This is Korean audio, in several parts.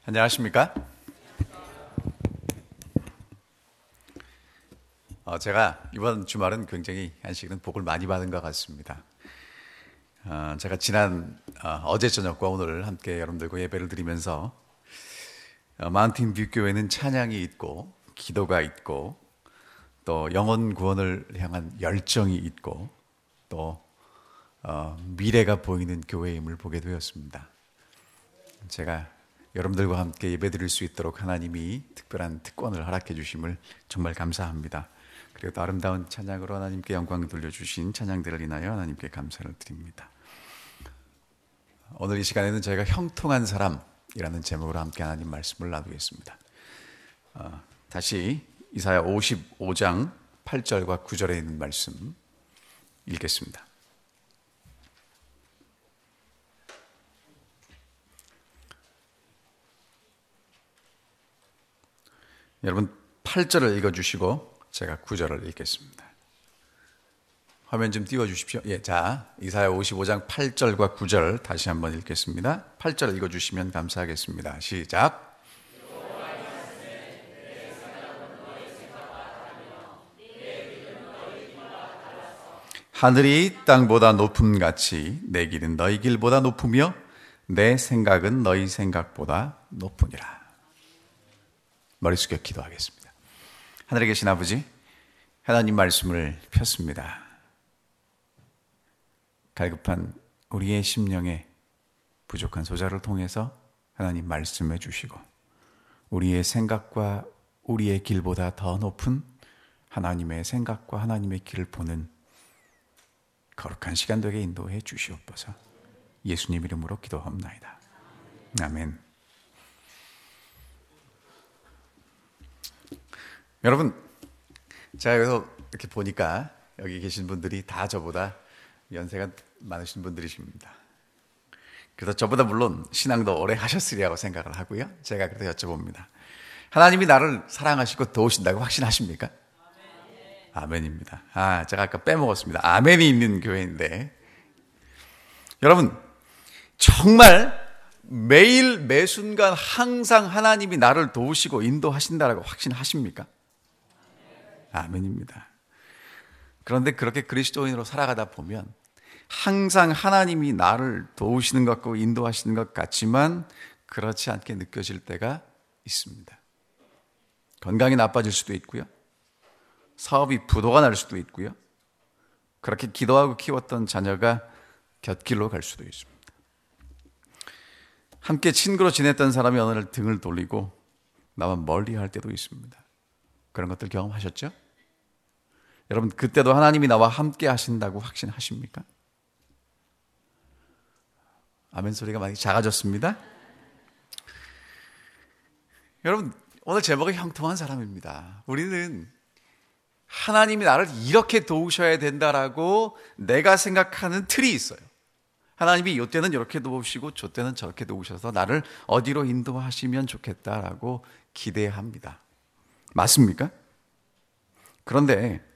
안녕하십니까? 제가 이번 주말은 굉장히 안식일은 복을 많이 받은 것 같습니다. 제가 지난 어제 저녁과 오늘 함께 여러분들과 예배를 드리면서 마운틴 뷰 교회는 찬양이 있고 기도가 있고 또 영혼 구원을 향한 열정이 있고 또 미래가 보이는 교회임을 보게 되었습니다. 제가 여러분들과 함께 예배드릴 수 있도록 하나님이 특별한 특권을 허락해 주심을 정말 감사합니다. 그리고 또 아름다운 찬양으로 하나님께 영광 돌려주신 찬양들을 인하여 하나님께 감사를 드립니다. 오늘 이 시간에는 저희가 형통한 사람이라는 제목으로 함께 하나님 말씀을 나누겠습니다. 다시 이사야 55장 8절과 9절에 있는 말씀 읽겠습니다. 여러분 8절을 읽어주시고 제가 9절을 읽겠습니다. 화면 좀 띄워주십시오. 자, 이사야 55장 8절과 9절 다시 한번 읽겠습니다. 8절 읽어주시면 감사하겠습니다. 시작. 하늘이 땅보다 높음같이 내 길은 너희 길보다 높으며 내 생각은 너희 생각보다 높으니라. 머리 숙여 기도하겠습니다. 하늘에 계신 아버지, 하나님 말씀을 폈습니다. 갈급한 우리의 심령에 부족한 소자를 통해서 하나님 말씀해 주시고 우리의 생각과 우리의 길보다 더 높은 하나님의 생각과 하나님의 길을 보는 거룩한 시간 되게 인도해 주시옵소서. 예수님 이름으로 기도합나이다. 아멘. 여러분, 제가 여기서 이렇게 보니까 여기 계신 분들이 다 저보다 연세가 많으신 분들이십니다. 그래서 저보다 물론 신앙도 오래 하셨으리라고 생각을 하고요. 제가 그래서 여쭤봅니다. 하나님이 나를 사랑하시고 도우신다고 확신하십니까? 아멘입니다. 제가 아까 빼먹었습니다. 아멘이 있는 교회인데 여러분, 정말 매일 매순간 항상 하나님이 나를 도우시고 인도하신다라고 확신하십니까? 아멘입니다. 그런데 그렇게 그리스도인으로 살아가다 보면 항상 하나님이 나를 도우시는 것 같고 인도하시는 것 같지만 그렇지 않게 느껴질 때가 있습니다. 건강이 나빠질 수도 있고요. 사업이 부도가 날 수도 있고요. 그렇게 기도하고 키웠던 자녀가 곁길로 갈 수도 있습니다. 함께 친구로 지냈던 사람이 어느 날 등을 돌리고 나와 멀리할 때도 있습니다. 그런 것들 경험하셨죠? 여러분, 그때도 하나님이 나와 함께 하신다고 확신하십니까? 아멘 소리가 많이 작아졌습니다. 여러분, 오늘 제목은 형통한 사람입니다. 우리는 하나님이 나를 이렇게 도우셔야 된다라고 내가 생각하는 틀이 있어요. 하나님이 이때는 이렇게 도우시고 저때는 저렇게 도우셔서 나를 어디로 인도하시면 좋겠다라고 기대합니다. 맞습니까? 그런데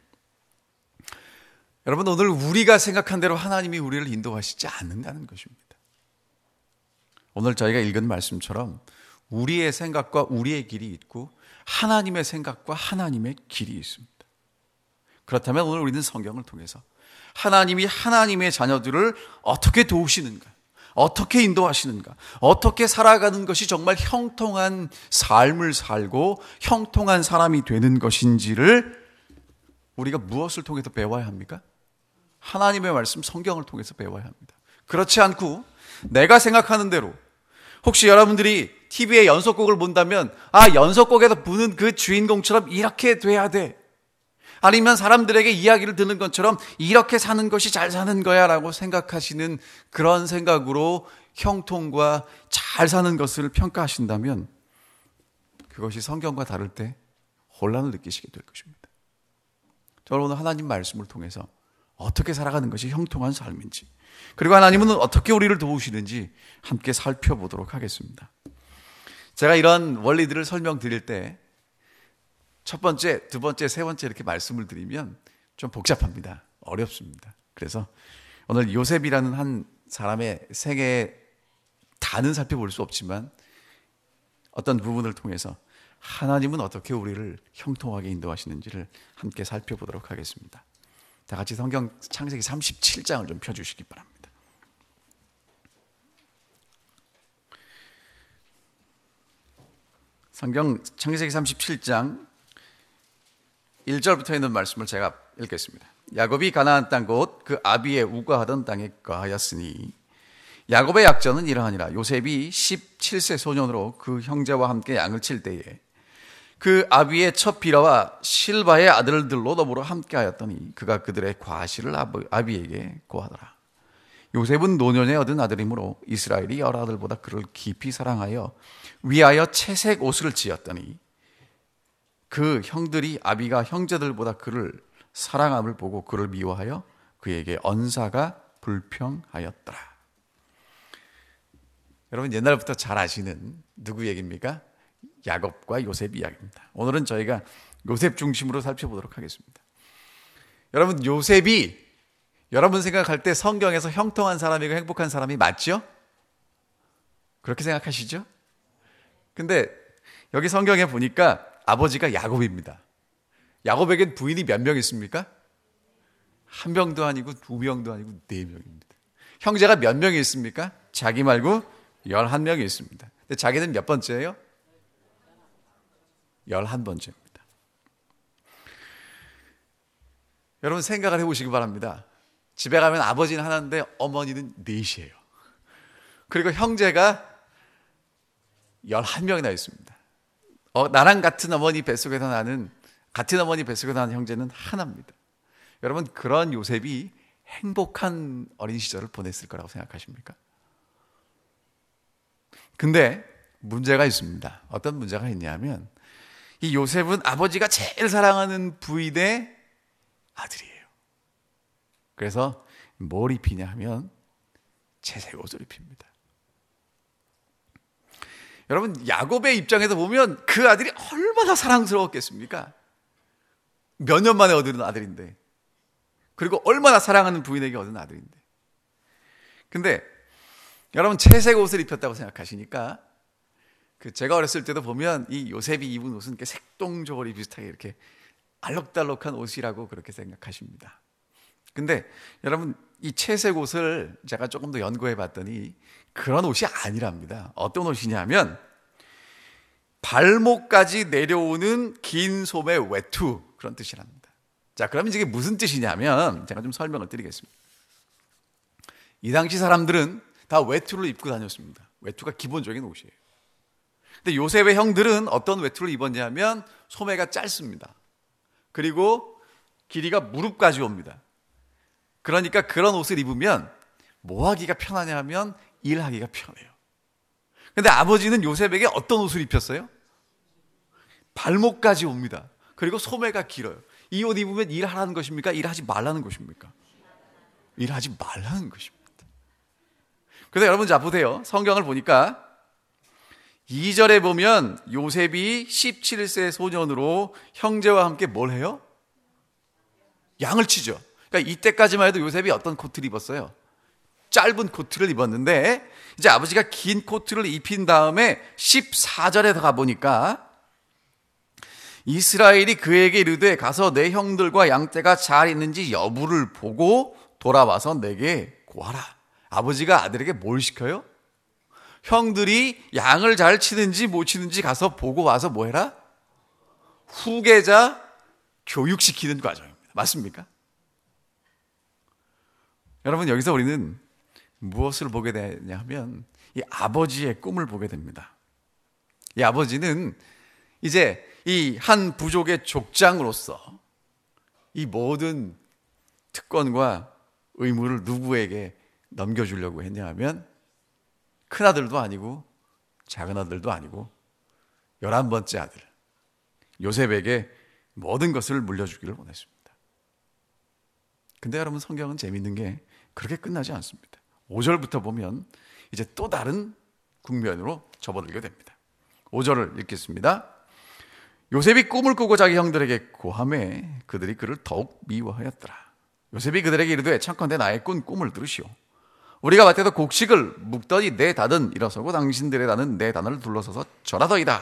여러분, 오늘 우리가 생각한 대로 하나님이 우리를 인도하시지 않는다는 것입니다. 오늘 저희가 읽은 말씀처럼 우리의 생각과 우리의 길이 있고 하나님의 생각과 하나님의 길이 있습니다. 그렇다면 오늘 우리는 성경을 통해서 하나님이 하나님의 자녀들을 어떻게 도우시는가, 어떻게 인도하시는가, 어떻게 살아가는 것이 정말 형통한 삶을 살고 형통한 사람이 되는 것인지를 우리가 무엇을 통해서 배워야 합니까? 하나님의 말씀 성경을 통해서 배워야 합니다. 그렇지 않고 내가 생각하는 대로 혹시 여러분들이 TV에 연속곡을 본다면 연속곡에서 부는 그 주인공처럼 이렇게 돼야 돼. 아니면 사람들에게 이야기를 듣는 것처럼 이렇게 사는 것이 잘 사는 거야 라고 생각하시는 그런 생각으로 형통과 잘 사는 것을 평가하신다면 그것이 성경과 다를 때 혼란을 느끼시게 될 것입니다. 저는 오늘 하나님 말씀을 통해서 어떻게 살아가는 것이 형통한 삶인지 그리고 하나님은 어떻게 우리를 도우시는지 함께 살펴보도록 하겠습니다. 제가 이런 원리들을 설명드릴 때 첫 번째, 두 번째, 세 번째 이렇게 말씀을 드리면 좀 복잡합니다. 어렵습니다. 그래서 오늘 요셉이라는 한 사람의 생애 다는 살펴볼 수 없지만 어떤 부분을 통해서 하나님은 어떻게 우리를 형통하게 인도하시는지를 함께 살펴보도록 하겠습니다. 다 같이 성경 창세기 37장을 좀 펴주시기 바랍니다. 성경 창세기 37장 1절부터 있는 말씀을 제가 읽겠습니다. 야곱이 가나안 땅 곧 그 아비의 우거하던 땅에 거하였으니 야곱의 약전은 이러하니라. 요셉이 17세 소년으로 그 형제와 함께 양을 칠 때에 그 아비의 첫 비라와 실바의 아들들로 더불어 함께하였더니 그가 그들의 과실을 아비에게 고하더라. 요셉은 노년에 얻은 아들이므로 이스라엘이 여러 아들보다 그를 깊이 사랑하여 위하여 채색 옷을 지었더니 그 형들이 아비가 형제들보다 그를 사랑함을 보고 그를 미워하여 그에게 언사가 불평하였더라. 여러분 옛날부터 잘 아시는 누구 얘기입니까? 야곱과 요셉 이야기입니다. 오늘은 저희가 요셉 중심으로 살펴보도록 하겠습니다. 여러분 요셉이 여러분 생각할 때 성경에서 형통한 사람이고 행복한 사람이 맞죠? 그렇게 생각하시죠? 근데 여기 성경에 보니까 아버지가 야곱입니다. 야곱에겐 부인이 몇 명 있습니까? 한 명도 아니고 두 명도 아니고 4명입니다. 형제가 몇 명이 있습니까? 자기 말고 11명이 있습니다. 근데 자기는 몇 번째예요? 11번째입니다. 여러분 생각을 해보시기 바랍니다. 집에 가면 아버지는 하나인데 어머니는 4이에요. 그리고 형제가 11명이나 있습니다. 나랑 같은 어머니 뱃속에서 나는 같은 어머니 뱃속에서 나는 형제는 하나입니다. 여러분 그런 요셉이 행복한 어린 시절을 보냈을 거라고 생각하십니까? 근데 문제가 있습니다. 어떤 문제가 있냐면 이 요셉은 아버지가 제일 사랑하는 부인의 아들이에요. 그래서 뭘 입히냐 하면 채색 옷을 입힙니다. 여러분 야곱의 입장에서 보면 그 아들이 얼마나 사랑스러웠겠습니까? 몇 년 만에 얻은 아들인데, 그리고 얼마나 사랑하는 부인에게 얻은 아들인데. 근데 여러분 채색 옷을 입혔다고 생각하시니까 제가 어렸을 때도 보면 이 요셉이 입은 옷은 이렇게 색동저고리 비슷하게 이렇게 알록달록한 옷이라고 그렇게 생각하십니다. 근데 여러분 이 채색 옷을 제가 조금 더 연구해 봤더니 그런 옷이 아니랍니다. 어떤 옷이냐면 발목까지 내려오는 긴 소매 외투, 그런 뜻이랍니다. 자, 그러면 이게 무슨 뜻이냐면 제가 좀 설명을 드리겠습니다. 이 당시 사람들은 다 외투를 입고 다녔습니다. 외투가 기본적인 옷이에요. 근데 요셉의 형들은 어떤 외투를 입었냐면 소매가 짧습니다. 그리고 길이가 무릎까지 옵니다. 그러니까 그런 옷을 입으면 뭐 하기가 편하냐면 일하기가 편해요. 근데 아버지는 요셉에게 어떤 옷을 입혔어요? 발목까지 옵니다. 그리고 소매가 길어요. 이 옷 입으면 일하라는 것입니까? 일하지 말라는 것입니까? 일하지 말라는 것입니다. 그래서 여러분 자 보세요. 성경을 보니까 2절에 보면 요셉이 17세 소년으로 형제와 함께 뭘 해요? 양을 치죠. 그러니까 이때까지만 해도 요셉이 어떤 코트를 입었어요? 짧은 코트를 입었는데 이제 아버지가 긴 코트를 입힌 다음에 14절에 가보니까 이스라엘이 그에게 이르되 가서 내 형들과 양떼가 잘 있는지 여부를 보고 돌아와서 내게 고하라. 아버지가 아들에게 뭘 시켜요? 형들이 양을 잘 치는지 못 치는지 가서 보고 와서 뭐 해라? 후계자 교육시키는 과정입니다. 맞습니까? 여러분 여기서 우리는 무엇을 보게 되냐 하면 이 아버지의 꿈을 보게 됩니다. 이 아버지는 이제 이 한 부족의 족장으로서 이 모든 특권과 의무를 누구에게 넘겨주려고 했냐 하면 큰아들도 아니고 작은아들도 아니고 11번째 아들 요셉에게 모든 것을 물려주기를 원했습니다. 근데 여러분 성경은 재미있는 게 그렇게 끝나지 않습니다. 5절부터 보면 이제 또 다른 국면으로 접어들게 됩니다. 5절을 읽겠습니다. 요셉이 꿈을 꾸고 자기 형들에게 고하매 그들이 그를 더욱 미워하였더라. 요셉이 그들에게 이르되 청컨대 나의 꾼 꿈을 들으시오. 우리가 밭에서 곡식을 묵더니 내 단은 일어서고 당신들의 단은 내 단을 둘러서서 절하더이다.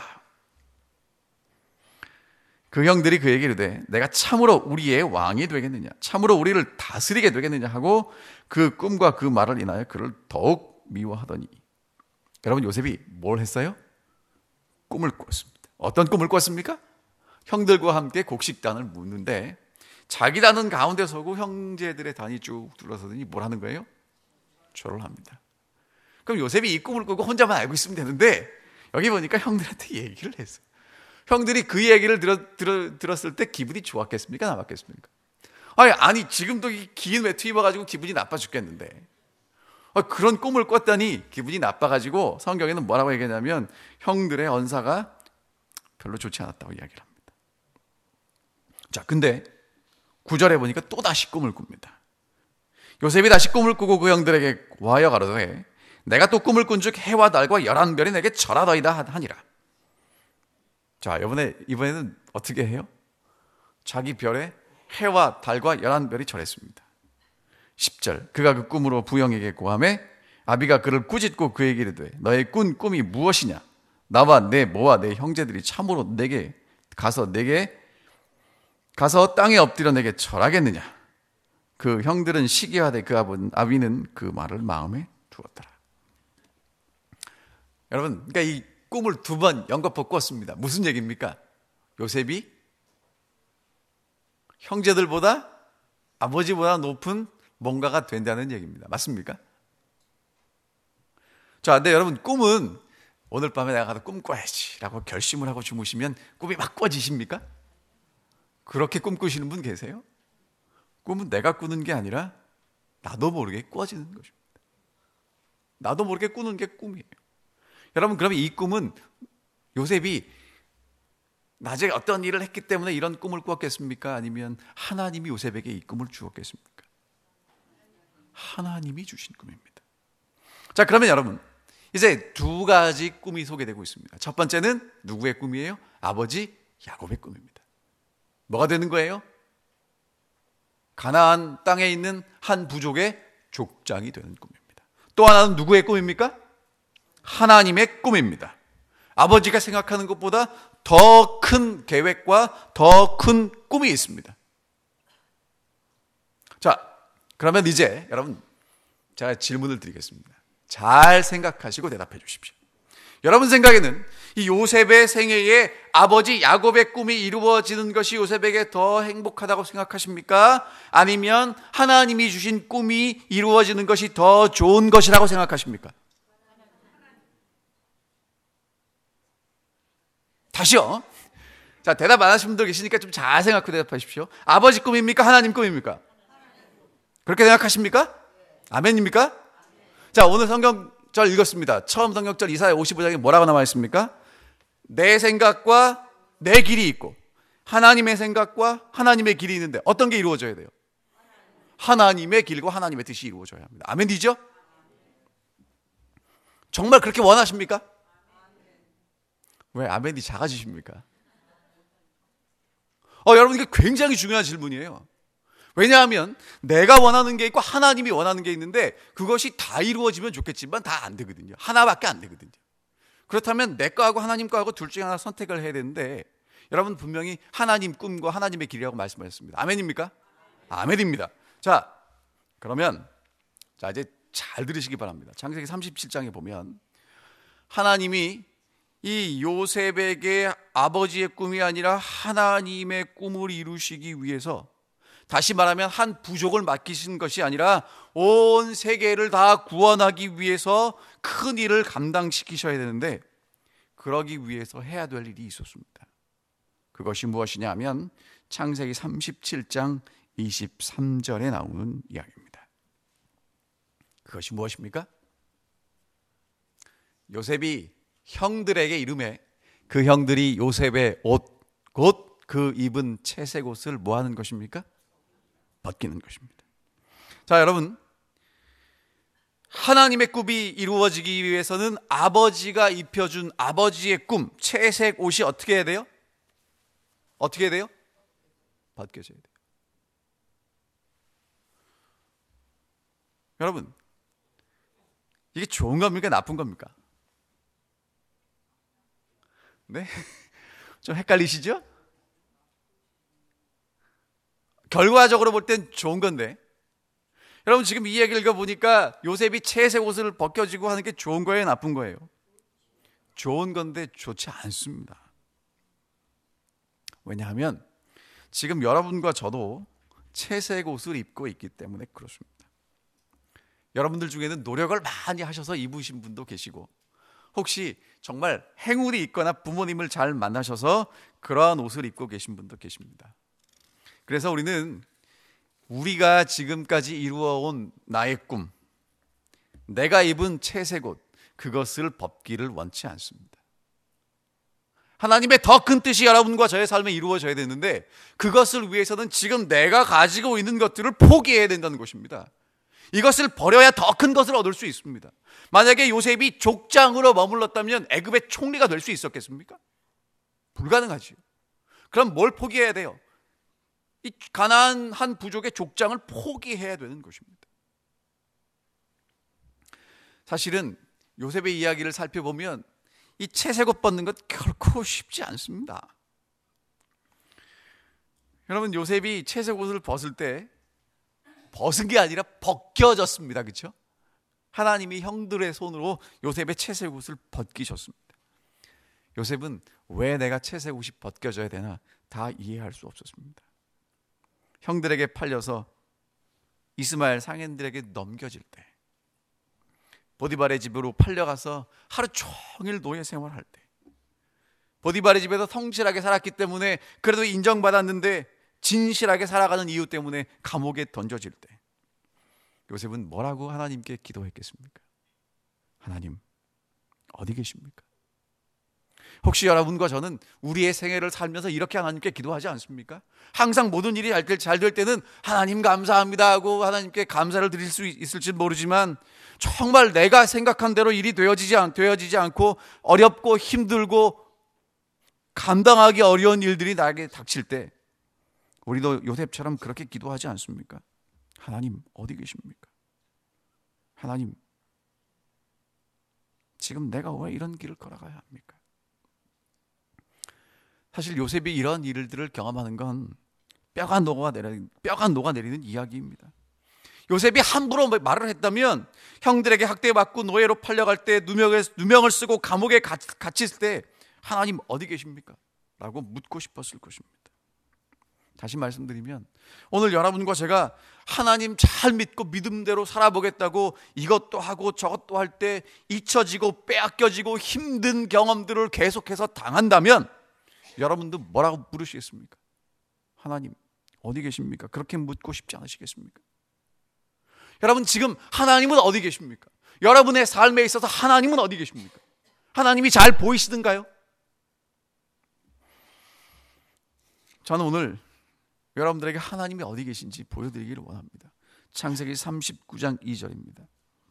그 형들이 그에게 이르되 내가 참으로 우리의 왕이 되겠느냐, 참으로 우리를 다스리게 되겠느냐 하고 그 꿈과 그 말을 인하여 그를 더욱 미워하더니. 여러분, 요셉이 뭘 했어요? 꿈을 꿨습니다. 어떤 꿈을 꿨습니까? 형들과 함께 곡식단을 묻는데 자기 단은 가운데 서고 형제들의 단이 쭉 둘러서더니 뭘 하는 거예요? 절을 합니다. 그럼 요셉이 이 꿈을 꾸고 혼자만 알고 있으면 되는데 여기 보니까 형들한테 얘기를 했어요. 형들이 그 얘기를 들었을 때 기분이 좋았겠습니까? 나빴겠습니까? 아니 지금도 긴 외투 입어가지고 기분이 나빠 죽겠는데 그런 꿈을 꿨다니 기분이 나빠가지고 성경에는 뭐라고 얘기하냐면 형들의 언사가 별로 좋지 않았다고 이야기를 합니다. 자, 근데 9절에 보니까 또 다시 꿈을 꿉니다. 요셉이 다시 꿈을 꾸고 그 형들에게 와여 가로되 내가 또 꿈을 꾼즉 해와 달과 11별이 내게 절하더이다 하니라. 자, 이번에는 어떻게 해요? 자기 별에 해와 달과 11별이 절했습니다. 10절, 그가 그 꿈으로 부형에게 고하매 아비가 그를 꾸짖고 그에게 이르되 너의 꾼 꿈이 무엇이냐? 나와 내 모와 내 형제들이 참으로 내게 가서 땅에 엎드려 내게 절하겠느냐? 그 형들은 시기하되 그 아비는 그 말을 마음에 두었더라. 여러분, 그러니까 이 꿈을 두 번 연거푸 꿨습니다. 무슨 얘기입니까? 요셉이 형제들보다 아버지보다 높은 뭔가가 된다는 얘기입니다. 맞습니까? 자, 근데 여러분, 꿈은 오늘 밤에 내가 가서 꿈 꿔야지 라고 결심을 하고 주무시면 꿈이 막 꿔지십니까? 그렇게 꿈꾸시는 분 계세요? 꿈은 내가 꾸는 게 아니라 나도 모르게 꿔지는 것입니다. 나도 모르게 꾸는 게 꿈이에요. 여러분, 그러면 이 꿈은 요셉이 낮에 어떤 일을 했기 때문에 이런 꿈을 꿨겠습니까? 아니면 하나님이 요셉에게 이 꿈을 주었겠습니까? 하나님이 주신 꿈입니다. 자, 그러면 여러분, 이제 두 가지 꿈이 소개되고 있습니다. 첫 번째는 누구의 꿈이에요? 아버지 야곱의 꿈입니다. 뭐가 되는 거예요? 가나안 땅에 있는 한 부족의 족장이 되는 꿈입니다. 또 하나는 누구의 꿈입니까? 하나님의 꿈입니다. 아버지가 생각하는 것보다 더 큰 계획과 더 큰 꿈이 있습니다. 자, 그러면 이제 여러분, 제가 질문을 드리겠습니다. 잘 생각하시고 대답해 주십시오. 여러분 생각에는 이 요셉의 생애에 아버지 야곱의 꿈이 이루어지는 것이 요셉에게 더 행복하다고 생각하십니까? 아니면 하나님이 주신 꿈이 이루어지는 것이 더 좋은 것이라고 생각하십니까? 다시요. 자, 대답 안 하신 분들 계시니까 좀 잘 생각하고 대답하십시오. 아버지 꿈입니까? 하나님 꿈입니까? 그렇게 생각하십니까? 아멘입니까? 자, 오늘 성경절 읽었습니다. 처음 성경절 이사야 55장에 뭐라고 나와 있습니까? 내 생각과 내 길이 있고 하나님의 생각과 하나님의 길이 있는데 어떤 게 이루어져야 돼요? 하나님의 길과 하나님의 뜻이 이루어져야 합니다. 아멘이죠? 정말 그렇게 원하십니까? 왜 아멘이 작아지십니까? 여러분, 이게 굉장히 중요한 질문이에요. 왜냐하면 내가 원하는 게 있고 하나님이 원하는 게 있는데 그것이 다 이루어지면 좋겠지만 다 안 되거든요. 하나밖에 안 되거든요. 그렇다면 내 거하고 하나님 거하고 둘 중에 하나 선택을 해야 되는데 여러분 분명히 하나님 꿈과 하나님의 길이라고 말씀하셨습니다. 아멘입니까? 아멘입니다. 자, 그러면 이제 잘 들으시기 바랍니다. 창세기 37장에 보면 하나님이 이 요셉에게 아버지의 꿈이 아니라 하나님의 꿈을 이루시기 위해서, 다시 말하면 한 부족을 맡기신 것이 아니라 온 세계를 다 구원하기 위해서 큰 일을 감당시키셔야 되는데 그러기 위해서 해야 될 일이 있었습니다. 그것이 무엇이냐 하면 창세기 37장 23절에 나오는 이야기입니다. 그것이 무엇입니까? 요셉이 형들에게 이름해 그 형들이 요셉의 옷, 곧 그 입은 채색 옷을 뭐 하는 것입니까? 벗기는 것입니다. 자, 여러분, 하나님의 꿈이 이루어지기 위해서는 아버지가 입혀준 아버지의 꿈, 채색 옷이 어떻게 해야 돼요? 어떻게 해야 돼요? 벗겨져야 돼요. 여러분, 이게 좋은 겁니까? 나쁜 겁니까? 네? 좀 헷갈리시죠? 결과적으로 볼 땐 좋은 건데, 여러분 지금 이 얘기를 읽어보니까 요셉이 채색 옷을 벗겨지고 하는 게 좋은 거예요? 나쁜 거예요? 좋은 건데 좋지 않습니다. 왜냐하면 지금 여러분과 저도 채색 옷을 입고 있기 때문에 그렇습니다. 여러분들 중에는 노력을 많이 하셔서 입으신 분도 계시고, 혹시 정말 행운이 있거나 부모님을 잘 만나셔서 그러한 옷을 입고 계신 분도 계십니다. 그래서 우리가 지금까지 이루어온 나의 꿈, 내가 입은 채색 옷, 그것을 벗기를 원치 않습니다. 하나님의 더 큰 뜻이 여러분과 저의 삶에 이루어져야 되는데, 그것을 위해서는 지금 내가 가지고 있는 것들을 포기해야 된다는 것입니다. 이것을 버려야 더 큰 것을 얻을 수 있습니다. 만약에 요셉이 족장으로 머물렀다면 애굽의 총리가 될 수 있었겠습니까? 불가능하지요. 그럼 뭘 포기해야 돼요? 이 가나안 한 부족의 족장을 포기해야 되는 것입니다. 사실은 요셉의 이야기를 살펴보면 이 채색 옷 벗는 것 결코 쉽지 않습니다. 여러분, 요셉이 채색 옷을 벗을 때 벗은 게 아니라 벗겨졌습니다. 그렇죠? 하나님이 형들의 손으로 요셉의 채색 옷을 벗기셨습니다. 요셉은 왜 내가 채색 옷이 벗겨져야 되나 다 이해할 수 없었습니다. 형들에게 팔려서 이스마엘 상인들에게 넘겨질 때, 보디발의 집으로 팔려가서 하루 종일 노예 생활할 때, 보디발의 집에서 성실하게 살았기 때문에 그래도 인정받았는데 진실하게 살아가는 이유 때문에 감옥에 던져질 때, 요셉은 뭐라고 하나님께 기도했겠습니까? 하나님, 어디 계십니까? 혹시 여러분과 저는 우리의 생애를 살면서 이렇게 하나님께 기도하지 않습니까? 항상 모든 일이 잘 될 때는 하나님 감사합니다 하고 하나님께 감사를 드릴 수 있을지 모르지만, 정말 내가 생각한 대로 일이 되어지지 않고 어렵고 힘들고 감당하기 어려운 일들이 나에게 닥칠 때, 우리도 요셉처럼 그렇게 기도하지 않습니까? 하나님, 어디 계십니까? 하나님, 지금 내가 왜 이런 길을 걸어가야 합니까? 사실 요셉이 이런 일들을 경험하는 건 뼈가 녹아내리는 이야기입니다. 요셉이 함부로 말을 했다면 형들에게 학대받고 노예로 팔려갈 때, 누명을 쓰고 감옥에 갇혔을 때 하나님 어디 계십니까? 라고 묻고 싶었을 것입니다. 다시 말씀드리면, 오늘 여러분과 제가 하나님 잘 믿고 믿음대로 살아보겠다고 이것도 하고 저것도 할 때 잊혀지고 빼앗겨지고 힘든 경험들을 계속해서 당한다면 여러분도 뭐라고 물으시겠습니까? 하나님 어디 계십니까? 그렇게 묻고 싶지 않으시겠습니까? 여러분, 지금 하나님은 어디 계십니까? 여러분의 삶에 있어서 하나님은 어디 계십니까? 하나님이 잘 보이시던가요? 저는 오늘 여러분들에게 하나님이 어디 계신지 보여드리기를 원합니다. 창세기 39장 2절입니다.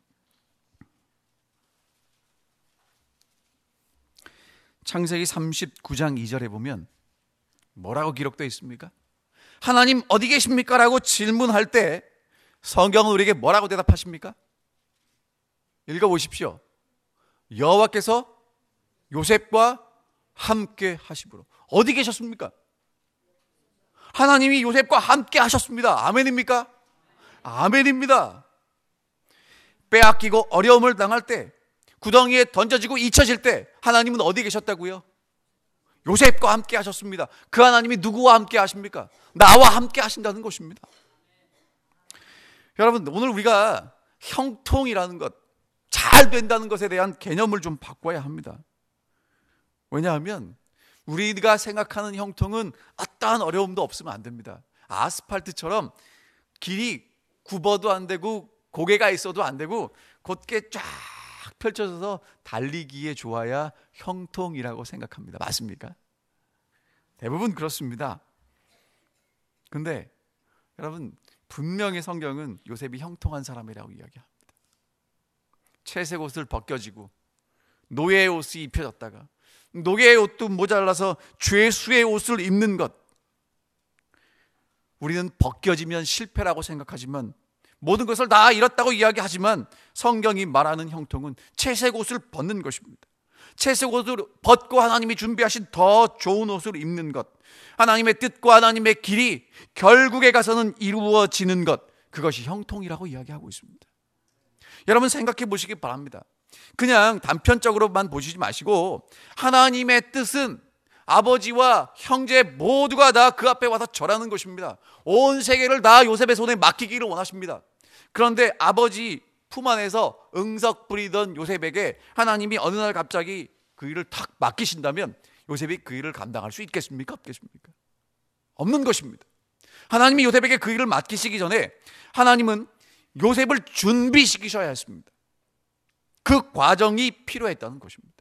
창세기 39장 2절에 보면 뭐라고 기록되어 있습니까? 하나님 어디 계십니까? 라고 질문할 때 성경은 우리에게 뭐라고 대답하십니까? 읽어보십시오. 여호와께서 요셉과 함께 하심으로. 어디 계셨습니까? 하나님이 요셉과 함께 하셨습니다. 아멘입니까? 아멘입니다. 빼앗기고 어려움을 당할 때, 구덩이에 던져지고 잊혀질 때 하나님은 어디 계셨다고요? 요셉과 함께 하셨습니다. 그 하나님이 누구와 함께 하십니까? 나와 함께 하신다는 것입니다. 여러분, 오늘 우리가 형통이라는 것, 잘 된다는 것에 대한 개념을 좀 바꿔야 합니다. 왜냐하면 우리가 생각하는 형통은 어떠한 어려움도 없으면 안 됩니다. 아스팔트처럼 길이 굽어도 안 되고 고개가 있어도 안 되고 곧게 쫙 펼쳐져서 달리기에 좋아야 형통이라고 생각합니다. 맞습니까? 대부분 그렇습니다. 근데 여러분, 분명히 성경은 요셉이 형통한 사람이라고 이야기합니다. 채색 옷을 벗겨지고 노예의 옷이 입혀졌다가 노예의 옷도 모자라서 죄수의 옷을 입는 것, 우리는 벗겨지면 실패라고 생각하지만 모든 것을 다 잃었다고 이야기하지만 성경이 말하는 형통은 채색 옷을 벗는 것입니다. 채색 옷을 벗고 하나님이 준비하신 더 좋은 옷을 입는 것, 하나님의 뜻과 하나님의 길이 결국에 가서는 이루어지는 것, 그것이 형통이라고 이야기하고 있습니다. 여러분 생각해 보시기 바랍니다. 그냥 단편적으로만 보시지 마시고 하나님의 뜻은 아버지와 형제 모두가 다 그 앞에 와서 절하는 것입니다. 온 세계를 다 요셉의 손에 맡기기를 원하십니다. 그런데 아버지 품 안에서 응석 부리던 요셉에게 하나님이 어느 날 갑자기 그 일을 탁 맡기신다면 요셉이 그 일을 감당할 수 있겠습니까? 없겠습니까? 없는 것입니다. 하나님이 요셉에게 그 일을 맡기시기 전에 하나님은 요셉을 준비시키셔야 했습니다. 그 과정이 필요했다는 것입니다.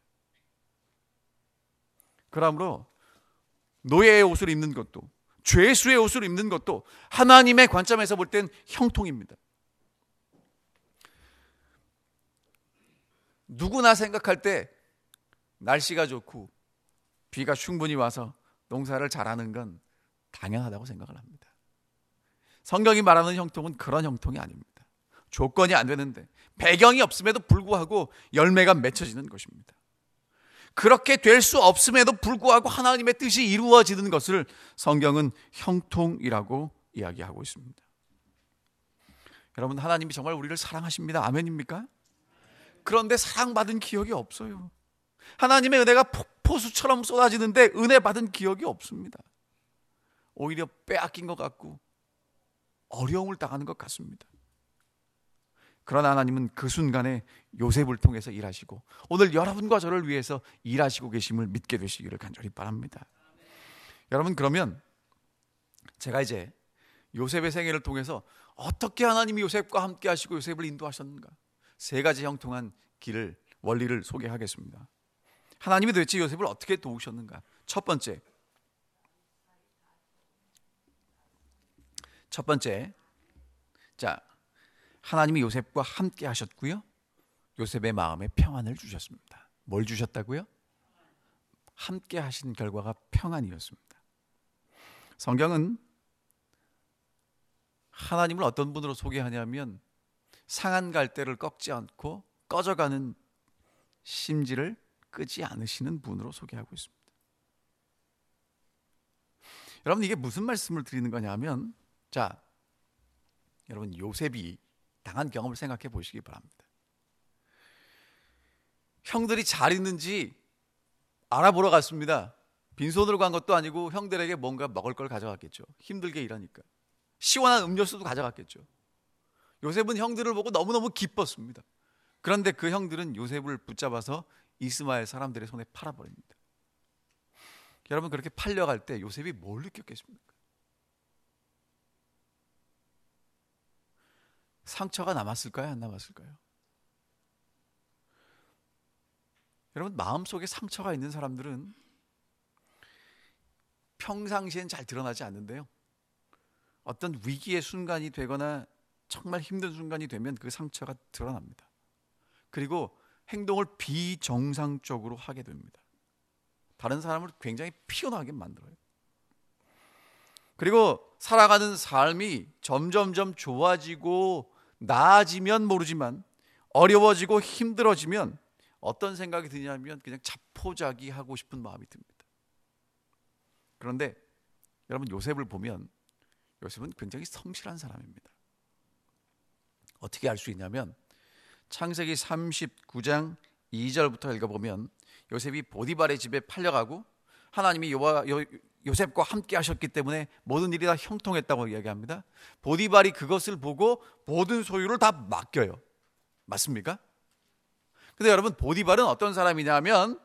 그러므로 노예의 옷을 입는 것도, 죄수의 옷을 입는 것도 하나님의 관점에서 볼 땐 형통입니다. 누구나 생각할 때 날씨가 좋고 비가 충분히 와서 농사를 잘하는 건 당연하다고 생각을 합니다. 성경이 말하는 형통은 그런 형통이 아닙니다. 조건이 안 되는데, 배경이 없음에도 불구하고 열매가 맺혀지는 것입니다. 그렇게 될 수 없음에도 불구하고 하나님의 뜻이 이루어지는 것을 성경은 형통이라고 이야기하고 있습니다. 여러분, 하나님이 정말 우리를 사랑하십니다. 아멘입니까? 그런데 사랑받은 기억이 없어요. 하나님의 은혜가 폭포수처럼 쏟아지는데 은혜 받은 기억이 없습니다. 오히려 빼앗긴 것 같고 어려움을 당하는 것 같습니다. 그러나 하나님은 그 순간에 요셉을 통해서 일하시고 오늘 여러분과 저를 위해서 일하시고 계심을 믿게 되시기를 간절히 바랍니다. 여러분, 그러면 제가 이제 요셉의 생애를 통해서 어떻게 하나님이 요셉과 함께 하시고 요셉을 인도하셨는가, 세 가지 형통한 길을, 원리를 소개하겠습니다. 하나님이 도대체 요셉을 어떻게 도우셨는가? 첫 번째, 자, 하나님이 요셉과 함께 하셨고요, 요셉의 마음에 평안을 주셨습니다. 뭘 주셨다고요? 함께 하신 결과가 평안이었습니다. 성경은 하나님을 어떤 분으로 소개하냐면 상한 갈대를 꺾지 않고 꺼져가는 심지를 끄지 않으시는 분으로 소개하고 있습니다. 여러분, 이게 무슨 말씀을 드리는 거냐면, 자, 여러분, 요셉이 당한 경험을 생각해 보시기 바랍니다. 형들이 잘 있는지 알아보러 갔습니다. 빈손으로 간 것도 아니고 형들에게 뭔가 먹을 걸 가져갔겠죠. 힘들게 일하니까. 시원한 음료수도 가져갔겠죠. 요셉은 형들을 보고 너무너무 기뻤습니다. 그런데 그 형들은 요셉을 붙잡아서 이스마엘 사람들의 손에 팔아버립니다. 여러분, 그렇게 팔려갈 때 요셉이 뭘 느꼈겠습니까? 상처가 남았을까요? 안 남았을까요? 여러분, 마음속에 상처가 있는 사람들은 평상시엔 잘 드러나지 않는데요, 어떤 위기의 순간이 되거나 정말 힘든 순간이 되면 그 상처가 드러납니다. 그리고 행동을 비정상적으로 하게 됩니다. 다른 사람을 굉장히 피곤하게 만들어요. 그리고 살아가는 삶이 점점점 좋아지고 나아지면 모르지만 어려워지고 힘들어지면 어떤 생각이 드냐면 그냥 자포자기하고 싶은 마음이 듭니다. 그런데 여러분, 요셉을 보면 요셉은 굉장히 성실한 사람입니다. 어떻게 알 수 있냐면 창세기 39장 2절부터 읽어보면 요셉이 보디발의 집에 팔려가고 하나님이 요셉과 함께 하셨기 때문에 모든 일이 다 형통했다고 이야기합니다. 보디발이 그것을 보고 모든 소유를 다 맡겨요. 맞습니까? 근데 여러분, 보디발은 어떤 사람이냐면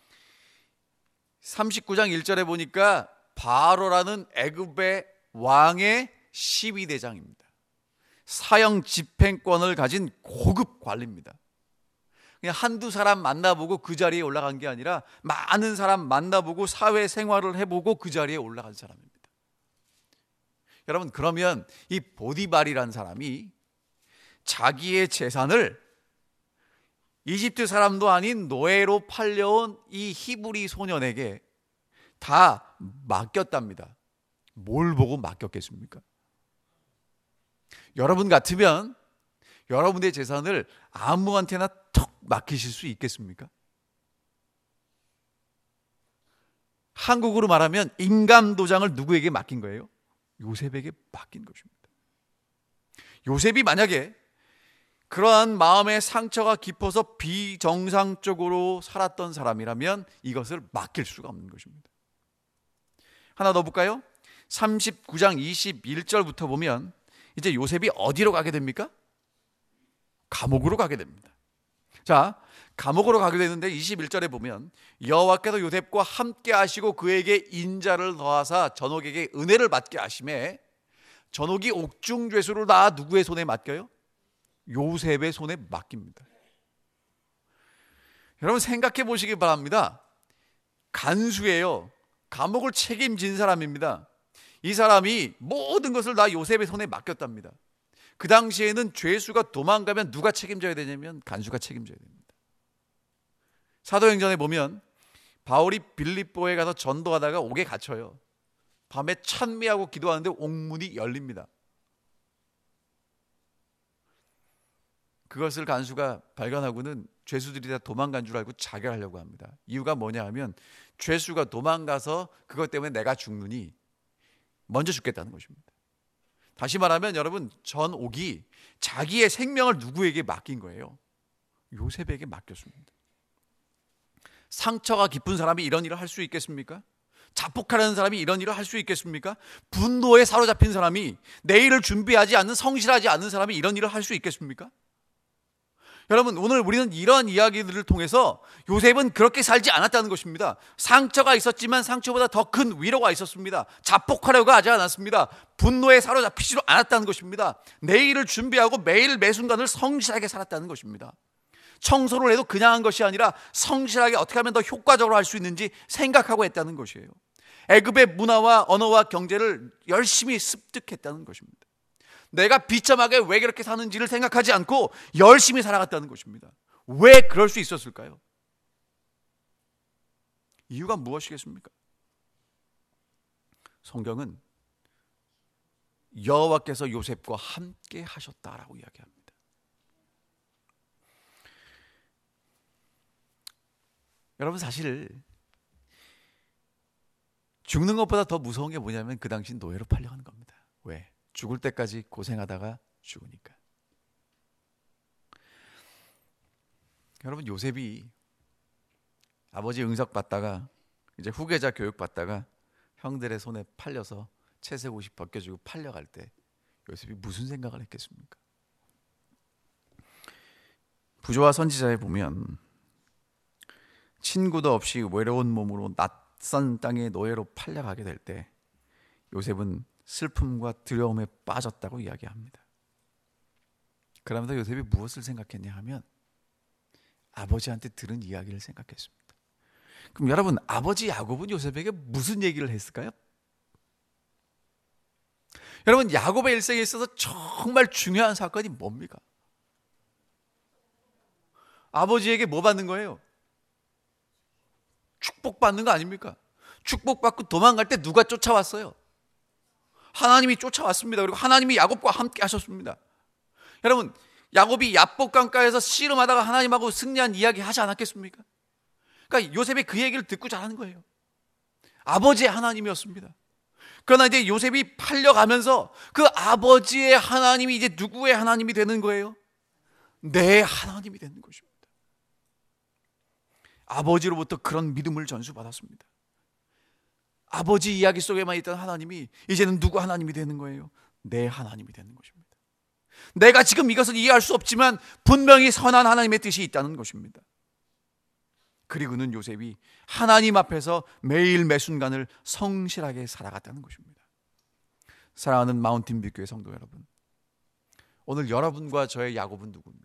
39장 1절에 보니까 바로라는 애굽의 왕의 12대장입니다. 사형 집행권을 가진 고급 관리입니다. 그냥 한두 사람 만나보고 그 자리에 올라간 게 아니라 많은 사람 만나보고 사회생활을 해보고 그 자리에 올라간 사람입니다. 여러분, 그러면 이 보디발이라는 사람이 자기의 재산을 이집트 사람도 아닌 노예로 팔려온 이 히브리 소년에게 다 맡겼답니다. 뭘 보고 맡겼겠습니까? 여러분 같으면 여러분의 재산을 아무한테나 턱 맡기실 수 있겠습니까? 한국으로 말하면 인감도장을 누구에게 맡긴 거예요? 요셉에게 맡긴 것입니다. 요셉이 만약에 그러한 마음의 상처가 깊어서 비정상적으로 살았던 사람이라면 이것을 맡길 수가 없는 것입니다. 하나 더 볼까요? 39장 21절부터 보면 이제 요셉이 어디로 가게 됩니까? 감옥으로 가게 됩니다. 자, 감옥으로 가게 되는데 21절에 보면 여호와께서 요셉과 함께 하시고 그에게 인자를 더하사 전옥에게 은혜를 받게 하심에 전옥이 옥중죄수로 다 누구의 손에 맡겨요? 요셉의 손에 맡깁니다. 여러분 생각해 보시기 바랍니다. 간수예요. 감옥을 책임진 사람입니다. 이 사람이 모든 것을 다 요셉의 손에 맡겼답니다. 그 당시에는 죄수가 도망가면 누가 책임져야 되냐면 간수가 책임져야 됩니다. 사도행전에 보면 바울이 빌립보에 가서 전도하다가 옥에 갇혀요. 밤에 찬미하고 기도하는데 옥문이 열립니다. 그것을 간수가 발견하고는 죄수들이 다 도망간 줄 알고 자결하려고 합니다. 이유가 뭐냐 하면 죄수가 도망가서 그것 때문에 내가 죽느니 먼저 죽겠다는 것입니다. 다시 말하면 여러분 전옥이 자기의 생명을 누구에게 맡긴 거예요? 요셉에게 맡겼습니다. 상처가 깊은 사람이 이런 일을 할 수 있겠습니까? 자폭하려는 사람이 이런 일을 할 수 있겠습니까? 분노에 사로잡힌 사람이 내일을 준비하지 않는 성실하지 않는 사람이 이런 일을 할 수 있겠습니까? 여러분 오늘 우리는 이런 이야기들을 통해서 요셉은 그렇게 살지 않았다는 것입니다. 상처가 있었지만 상처보다 더 큰 위로가 있었습니다. 자폭하려고 하지 않았습니다. 분노에 사로잡히지도 않았다는 것입니다. 내일을 준비하고 매일 매순간을 성실하게 살았다는 것입니다. 청소를 해도 그냥 한 것이 아니라 성실하게 어떻게 하면 더 효과적으로 할 수 있는지 생각하고 했다는 것이에요. 애굽의 문화와 언어와 경제를 열심히 습득했다는 것입니다. 내가 비참하게 왜 그렇게 사는지를 생각하지 않고 열심히 살아갔다는 것입니다. 왜 그럴 수 있었을까요? 이유가 무엇이겠습니까? 성경은 여호와께서 요셉과 함께 하셨다라고 이야기합니다. 여러분 사실 죽는 것보다 더 무서운 게 뭐냐면 그 당시 노예로 팔려가는 겁니다. 왜? 죽을 때까지 고생하다가 죽으니까. 여러분 요셉이 아버지 응석 받다가 이제 후계자 교육 받다가 형들의 손에 팔려서 채색 옷이 벗겨지고 팔려갈 때 요셉이 무슨 생각을 했겠습니까? 부조와 선지자에 보면 친구도 없이 외로운 몸으로 낯선 땅의 노예로 팔려가게 될 때 요셉은 슬픔과 두려움에 빠졌다고 이야기합니다. 그러면서 요셉이 무엇을 생각했냐 하면 아버지한테 들은 이야기를 생각했습니다. 그럼 여러분 아버지 야곱은 요셉에게 무슨 얘기를 했을까요? 여러분 야곱의 일생에 있어서 정말 중요한 사건이 뭡니까? 아버지에게 뭐 받는 거예요? 축복받는 거 아닙니까? 축복받고 도망갈 때 누가 쫓아왔어요? 하나님이 쫓아왔습니다. 그리고 하나님이 야곱과 함께 하셨습니다. 여러분 야곱이 야복 강가에서 씨름하다가 하나님하고 승리한 이야기 하지 않았겠습니까? 그러니까 요셉이 그 얘기를 듣고 자라는 거예요. 아버지의 하나님이었습니다. 그러나 이제 요셉이 팔려가면서 그 아버지의 하나님이 이제 누구의 하나님이 되는 거예요? 내 하나님이 되는 것입니다. 아버지로부터 그런 믿음을 전수받았습니다. 아버지 이야기 속에만 있던 하나님이 이제는 누구 하나님이 되는 거예요? 내 하나님이 되는 것입니다. 내가 지금 이것을 이해할 수 없지만 분명히 선한 하나님의 뜻이 있다는 것입니다. 그리고는 요셉이 하나님 앞에서 매일 매순간을 성실하게 살아갔다는 것입니다. 사랑하는 마운틴뷰 교회 성도 여러분, 오늘 여러분과 저의 야곱은 누구입니까?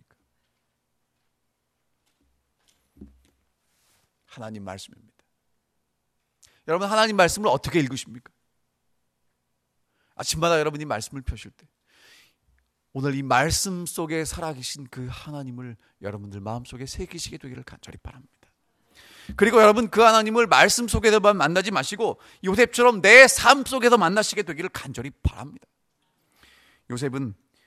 하나님 말씀입니다. 여러분 하나님 말씀을 어떻게 읽으십니까? 아침마다 여러분이 말씀을 펴실 때 오늘 이 말씀 속에 살아계신 그 하나님을 여러분들 마음속에 새기시게 되기를 간절히 바랍니다. 그리고 여러분 그 하나님을 말씀 속에서만 만나지 마시고 요셉처럼 내 삶 속에서 만나시게 되기를 간절히 바랍니다. 요셉은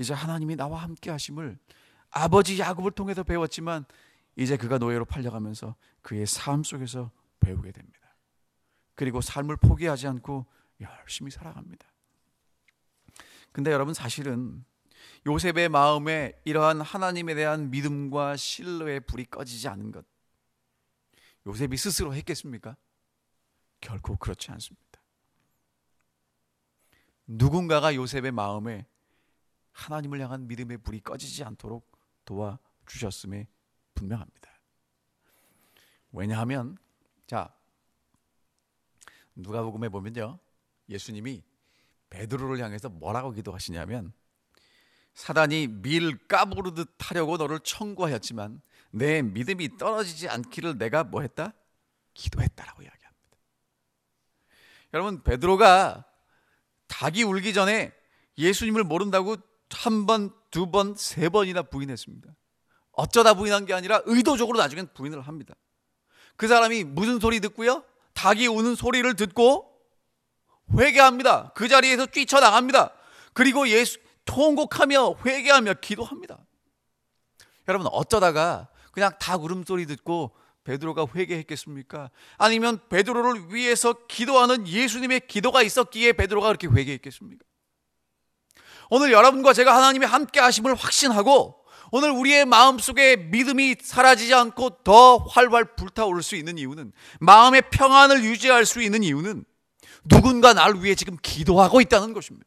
이제 하나님이 나와 함께 하심을 아버지 야곱을 통해서 배웠지만 이제 그가 노예로 팔려가면서 그의 삶 속에서 배우게 됩니다. 그리고 삶을 포기하지 않고 열심히 살아갑니다. 근데 여러분, 사실은 요셉의 마음에 이러한 하나님에 대한 믿음과 신뢰의 불이 꺼지지 않은 것, 요셉이 스스로 했겠습니까? 결코 그렇지 않습니다. 누군가가 요셉의 마음에 하나님을 향한 믿음의 불이 꺼지지 않도록 도와주셨음에 분명합니다. 왜냐하면 누가복음에 보면요, 예수님이 베드로를 향해서 뭐라고 기도하시냐면, 사단이 밀 까부르듯 하려고 너를 청구하였지만 내 믿음이 떨어지지 않기를 내가 뭐 했다? 기도했다라고 이야기합니다. 여러분, 베드로가 닭이 울기 전에 예수님을 모른다고 한 번, 두 번, 세 번이나 부인했습니다. 어쩌다 부인한 게 아니라 의도적으로 나중엔 부인을 합니다. 그 사람이 무슨 소리 듣고요? 닭이 우는 소리를 듣고 회개합니다. 그 자리에서 뛰쳐나갑니다. 그리고 예수 통곡하며 회개하며 기도합니다. 여러분, 어쩌다가 그냥 닭 울음소리 듣고 베드로가 회개했겠습니까? 아니면 베드로를 위해서 기도하는 예수님의 기도가 있었기에 베드로가 그렇게 회개했겠습니까? 오늘 여러분과 제가 하나님의 함께 하심을 확신하고 오늘 우리의 마음속에 믿음이 사라지지 않고 더 활활 불타오를 수 있는 이유는, 마음의 평안을 유지할 수 있는 이유는 누군가 나를 위해 지금 기도하고 있다는 것입니다.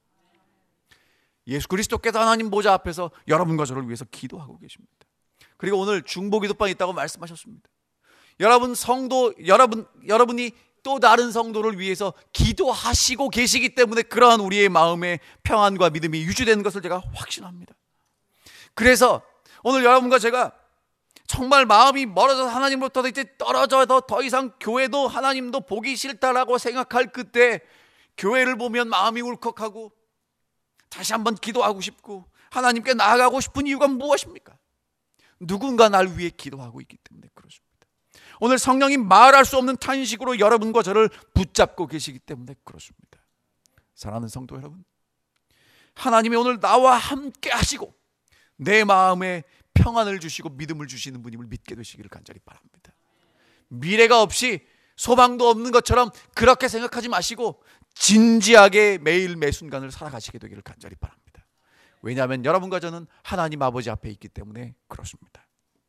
예수 그리스도께서 하나님 보좌 앞에서 여러분과 저를 위해서 기도하고 계십니다. 그리고 오늘 중보기도방이 있다고 말씀하셨습니다. 여러분 성도, 여러분이 또 다른 성도를 위해서 기도하시고 계시기 때문에 그러한 우리의 마음의 평안과 믿음이 유지되는 것을 제가 확신합니다. 그래서 오늘 여러분과 제가 정말 마음이 멀어져서 하나님으로부터 이제 떨어져서 더 이상 교회도 하나님도 보기 싫다라고 생각할 그때, 교회를 보면 마음이 울컥하고 다시 한번 기도하고 싶고 하나님께 나아가고 싶은 이유가 무엇입니까? 누군가 날 위해 기도하고 있기 때문에 그렇습니다. 오늘 성령이 말할 수 없는 탄식으로 여러분과 저를 붙잡고 계시기 때문에 그렇습니다. 사랑하는 성도 여러분, 하나님이 오늘 나와 함께 하시고 내 마음에 평안을 주시고 믿음을 주시는 분임을 믿게 되시기를 간절히 바랍니다. 미래가 없이 소망도 없는 것처럼 그렇게 생각하지 마시고 진지하게 매일 매 순간을 살아가시게 되기를 간절히 바랍니다. 왜냐하면 여러분과 저는 하나님 아버지 앞에 있기 때문에 그렇습니다.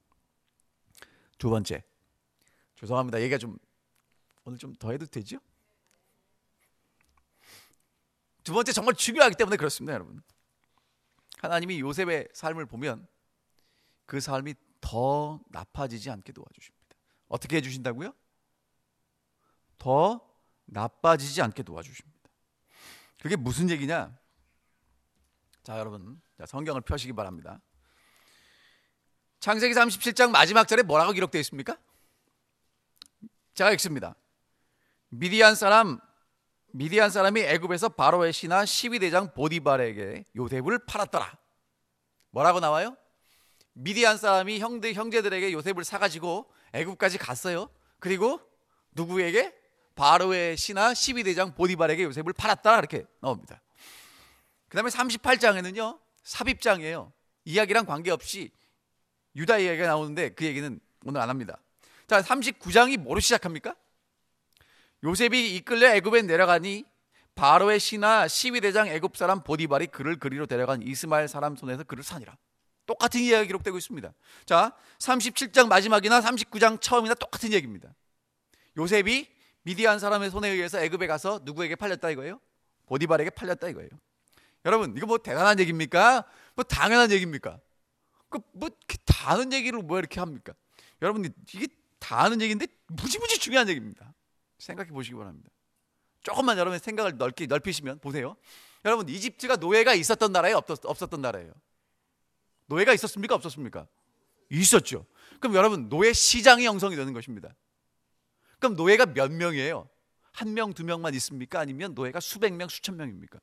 두 번째, 죄송합니다. 얘기가 오늘 좀 더 해도 되죠? 두 번째, 정말 중요하기 때문에 그렇습니다. 여러분, 하나님이 요셉의 삶을 보면 그 삶이 더 나빠지지 않게 도와주십니다. 어떻게 해주신다고요? 더 나빠지지 않게 도와주십니다. 그게 무슨 얘기냐? 자, 여러분, 성경을 펴시기 바랍니다. 창세기 37장 마지막 절에 뭐라고 기록되어 있습니까? 제가 읽습니다. 미디안 사람이 애굽에서 바로의 신하 12대장 보디발에게 요셉을 팔았더라. 뭐라고 나와요? 미디안 사람이 형제들에게 요셉을 사가지고 애굽까지 갔어요. 그리고 누구에게? 바로의 신하 12대장 보디발에게 요셉을 팔았다, 이렇게 나옵니다. 그 다음에 38장에는요 삽입장이에요. 이야기랑 관계없이 유다 이야기가 나오는데 그 얘기는 오늘 안 합니다. 자, 39장이 뭐로 시작합니까? 요셉이 이끌려 애굽에 내려가니 바로의 신하 12대장 애굽 사람 보디발이 그를 그리로 데려간 이스마엘 사람 손에서 그를 산이라. 똑같은 이야기가 기록되고 있습니다. 자, 37장 마지막이나 39장 처음이나 똑같은 얘기입니다. 요셉이 미디안 사람의 손에 의해서 애굽에 가서 누구에게 팔렸다 이거예요? 보디발에게 팔렸다 이거예요. 여러분, 이거 뭐 대단한 얘기입니까? 뭐 당연한 얘기입니까? 뭐 다 아는 얘기를 뭐 이렇게 합니까? 여러분, 이게 다 아는 얘기인데 무지무지 중요한 얘기입니다. 생각해 보시기 바랍니다. 조금만 여러분의 생각을 넓히시면 보세요. 여러분, 이집트가 노예가 있었던 나라예요? 없었던 나라예요? 노예가 있었습니까? 없었습니까? 있었죠. 그럼 여러분, 노예 시장이 형성이 되는 것입니다. 그럼 노예가 몇 명이에요? 한 명, 두 명만 있습니까? 아니면 노예가 수백 명, 수천 명입니까?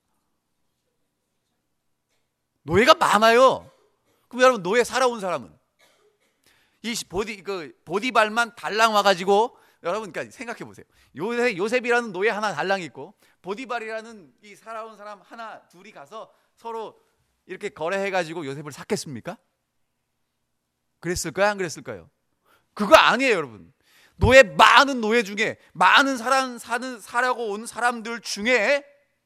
노예가 많아요. 그럼 여러분, 노예 살아온 사람은 이 보디발만 달랑 와가지고, 여러분, 그러니까 생각해 보세요. 요셉이라는 노예 하나 달랑 있고 보디발이라는 이 살아온 사람 하나 둘이 가서 서로 이렇게 거래해가지고 요셉을 샀겠습니까? 그랬을까요? 안 그랬을까요? 그거 아니에요, 여러분. 많은 노예 중에, 많은 사려고 온 사람들 중에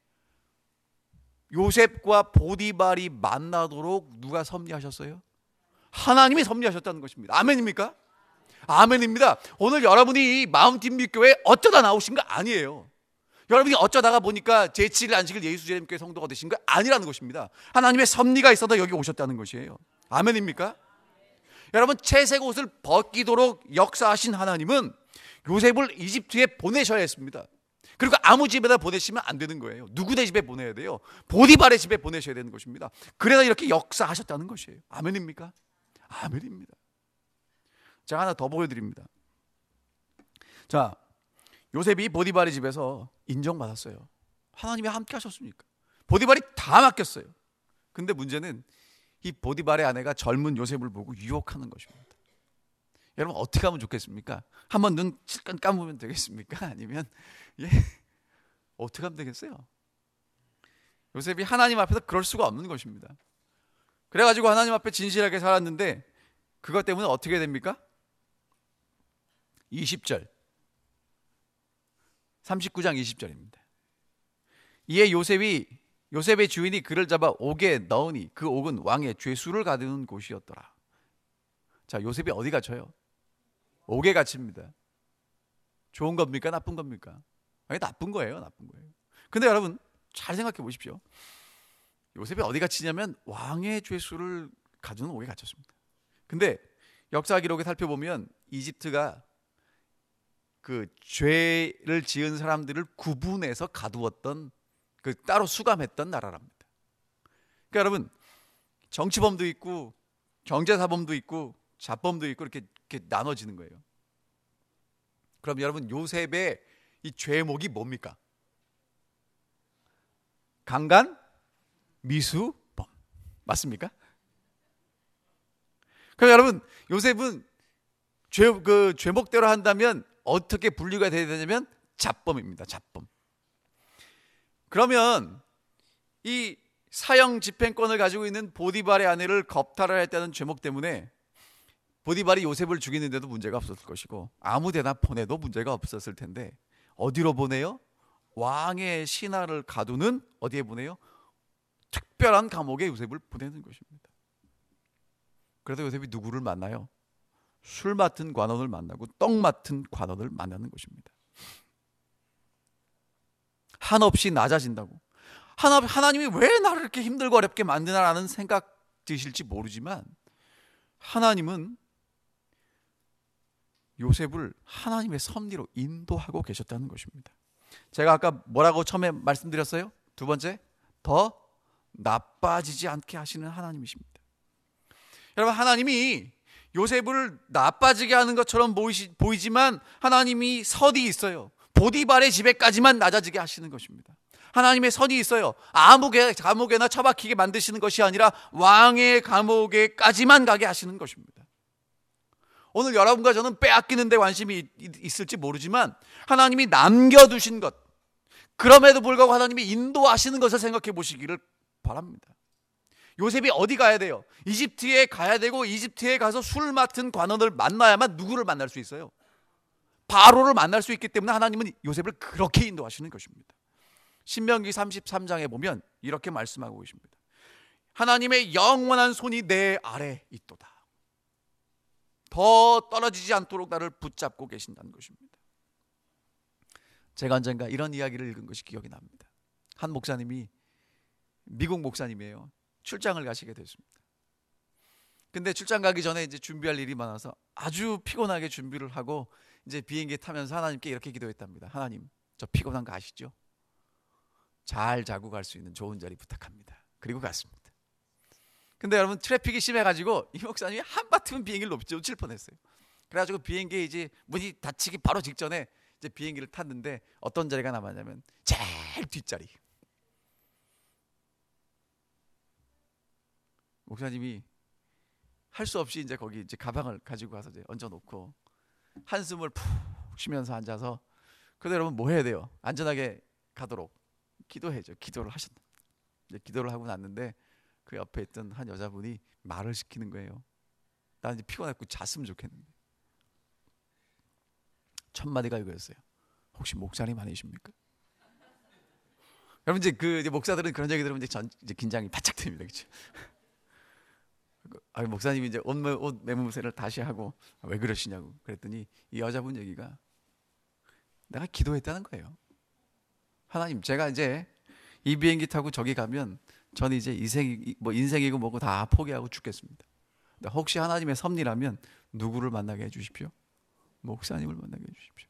요셉과 보디발이 만나도록 누가 섭리하셨어요? 하나님이 섭리하셨다는 것입니다. 아멘입니까? 아멘입니다. 오늘 여러분이 이 마운틴 뮤교회에 어쩌다 나오신 거 아니에요. 여러분이 어쩌다가 보니까 제7일 안식일 예수제림교회 성도가 되신 거 아니라는 것입니다. 하나님의 섭리가 있어서 여기 오셨다는 것이에요. 아멘입니까? 여러분, 채색 옷을 벗기도록 역사하신 하나님은 요셉을 이집트에 보내셔야 했습니다. 그리고 아무 집에다 보내시면 안 되는 거예요. 누구네 집에 보내야 돼요? 보디발의 집에 보내셔야 되는 것입니다. 그래서 이렇게 역사하셨다는 것이에요. 아멘입니까? 아멘입니다. 제가 하나 더 보여드립니다. 자, 요셉이 보디발의 집에서 인정받았어요. 하나님이 함께 하셨으니까. 보디발이 다 맡겼어요. 근데 문제는 이 보디발의 아내가 젊은 요셉을 보고 유혹하는 것입니다. 여러분, 어떻게 하면 좋겠습니까? 한번 눈 찔끔 감으면 되겠습니까? 아니면 어떻게 하면 되겠어요? 요셉이 하나님 앞에서 그럴 수가 없는 것입니다. 그래가지고 하나님 앞에 진실하게 살았는데 그것 때문에 어떻게 됩니까? 20절 39장 20절입니다. 이에 요셉의 주인이 그를 잡아 옥에 넣으니 그 옥은 왕의 죄수를 가두는 곳이었더라. 자, 요셉이 어디 갇혀요? 옥에 갇힙니다. 좋은 겁니까? 나쁜 겁니까? 아니, 나쁜 거예요. 나쁜 거예요. 근데 여러분, 잘 생각해 보십시오. 요셉이 어디 갇히냐면 왕의 죄수를 가두는 옥에 갇혔습니다. 근데 역사 기록에 살펴보면 이집트가 그 죄를 지은 사람들을 구분해서 가두었던, 그 따로 수감했던 나라랍니다. 그러니까 여러분, 정치범도 있고 경제사범도 있고 자범도 있고 이렇게 나눠지는 거예요. 그럼 여러분, 요셉의 이 죄목이 뭡니까? 강간, 미수범. 맞습니까? 그럼 여러분, 요셉은 죄목대로 한다면 어떻게 분류가 돼야 되냐면 자범입니다. 자범. 그러면 이 사형 집행권을 가지고 있는 보디발의 아내를 겁탈을 했다는 죄목 때문에 보디발이 요셉을 죽이는데도 문제가 없었을 것이고 아무 데나 보내도 문제가 없었을 텐데 어디로 보내요? 왕의 신하를 가두는, 어디에 보내요? 특별한 감옥에 요셉을 보내는 것입니다. 그래서 요셉이 누구를 만나요? 술 맡은 관원을 만나고 떡 맡은 관원을 만나는 것입니다. 한없이 낮아진다고, 하나님이 왜 나를 이렇게 힘들고 어렵게 만드나라는 생각 드실지 모르지만 하나님은 요셉을 하나님의 섭리로 인도하고 계셨다는 것입니다. 제가 아까 뭐라고 처음에 말씀드렸어요? 두 번째, 더 나빠지지 않게 하시는 하나님이십니다. 여러분, 하나님이 요셉을 나빠지게 하는 것처럼 보이지만 하나님이 선이 있어요. 보디발의 집에까지만 낮아지게 하시는 것입니다. 하나님의 선이 있어요. 아무 감옥에나 처박히게 만드시는 것이 아니라 왕의 감옥에까지만 가게 하시는 것입니다. 오늘 여러분과 저는 빼앗기는 데 관심이 있을지 모르지만 하나님이 남겨두신 것, 그럼에도 불구하고 하나님이 인도하시는 것을 생각해 보시기를 바랍니다. 요셉이 어디 가야 돼요? 이집트에 가야 되고 이집트에 가서 술 맡은 관원을 만나야만 누구를 만날 수 있어요? 바로를 만날 수 있기 때문에 하나님은 요셉을 그렇게 인도하시는 것입니다. 신명기 33장에 보면 이렇게 말씀하고 계십니다. 하나님의 영원한 손이 내 아래 있도다. 더 떨어지지 않도록 나를 붙잡고 계신다는 것입니다. 제가 언젠가 이런 이야기를 읽은 것이 기억이 납니다. 한 목사님이, 미국 목사님이에요. 출장을 가시게 됐습니다. 근데 출장 가기 전에 이제 준비할 일이 많아서 아주 피곤하게 준비를 하고 이제 비행기 타면서 하나님께 이렇게 기도했답니다. 하나님, 저 피곤한 거 아시죠? 잘 자고 갈 수 있는 좋은 자리 부탁합니다. 그리고 갔습니다. 근데 여러분, 트래픽이 심해가지고 이 목사님이 한바탕 비행기를 놓칠 뻔했어요. 그래가지고 비행기 이제 문이 닫히기 바로 직전에 이제 비행기를 탔는데 어떤 자리가 남았냐면 제일 뒷자리. 목사님이 할 수 없이 이제 거기 이제 가방을 가지고 가서 이제 얹어놓고 한숨을 푹 쉬면서 앉아서, 그래도 여러분 뭐 해야 돼요? 안전하게 가도록 기도해야죠. 기도를 하셨다. 이제 기도를 하고 났는데 그 옆에 있던 한 여자분이 말을 시키는 거예요. 나 이제 피곤했고 잤으면 좋겠는데. 첫 마디가 이거였어요. 혹시 목사님 아니십니까? 여러분 이제 목사들은 그런 얘기 들으면 이제 긴장이 바짝 됩니다, 그렇죠? 목사님이 이제 옷 매무새를 다시 하고 왜 그러시냐고 그랬더니 이 여자분 얘기가 내가 기도했다는 거예요. 하나님, 제가 이제 이 비행기 타고 저기 가면 저는 이제 인생이고 뭐고 다 포기하고 죽겠습니다. 근데 혹시 하나님의 섭리라면 누구를 만나게 해주십시오? 목사님을 만나게 해주십시오.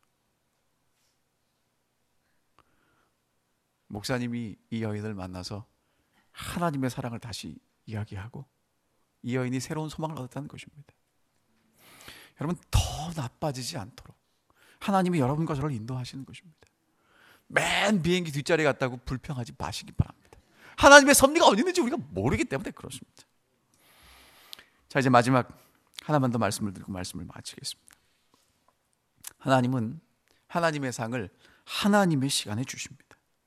목사님이 이 여인을 만나서 하나님의 사랑을 다시 이야기하고 이 여인이 새로운 소망을 얻었다는 것입니다. 여러분, 더 나빠지지 않도록 하나님이 여러분과 저를 인도하시는 것입니다. 맨 비행기 뒷자리에 갔다고 불평하지 마시기 바랍니다. 하나님의 섭리가 어디 있는지 우리가 모르기 때문에 그렇습니다. 자, 이제 마지막 하나만 더 말씀을 드리고 말씀을 마치겠습니다. 하나님은 하나님의 상을 하나님의 시간에 주십니다.